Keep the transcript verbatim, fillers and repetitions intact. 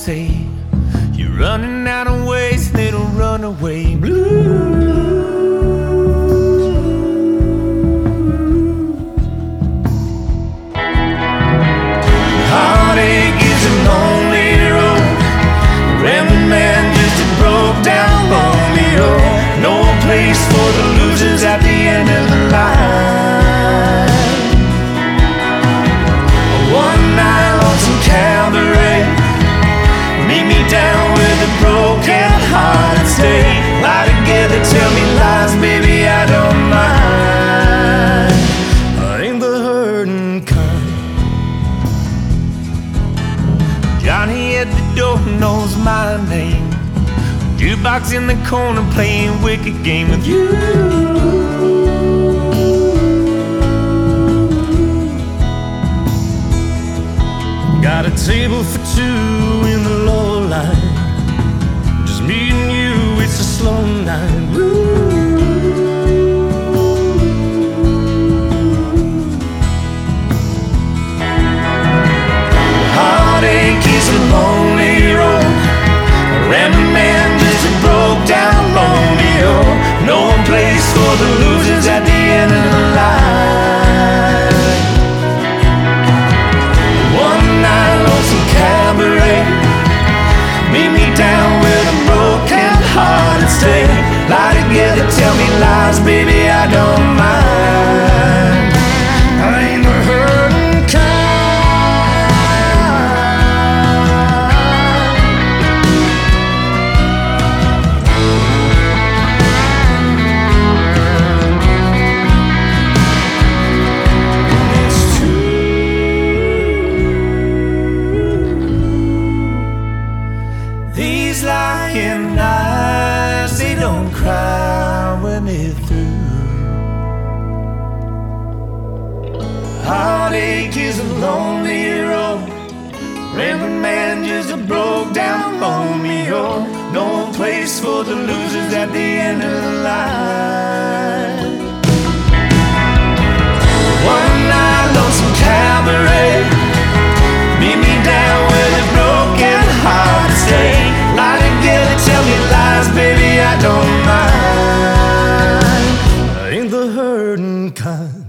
say you're running out of ways, little runaway blues. Heartache is a lonely road, rambling man just a broke down Romeo. No place for the losers at the end of the line. One night on some cabaret, meet me down with a broken heart and stay. Lie together, tell me lies, baby, I don't mind. I ain't the hurting kind. Johnny at the door knows my name. Jukebox in the corner playing wicked game with you. Got a table for two in the low line. Just me and you, it's a slow night. Woo. Heartache is a lonely road, a rambling man just a broke down Romeo. No place for the losers at the end of the line. One night on some cabaret, meet me down with a broken heart and stay. Lie together, tell me lies, baby, I don't mind. I ain't the hurting kind. These lying eyes, they don't cry when they're through. Heartache is a lonely road, rambling man just a broke down Romeo. No place for the losers at the end of the line. One night on some cabaret, meet me down with a broken heart and stay. Lie together, tell me lies, baby, I don't mind. I ain't the hurting kind.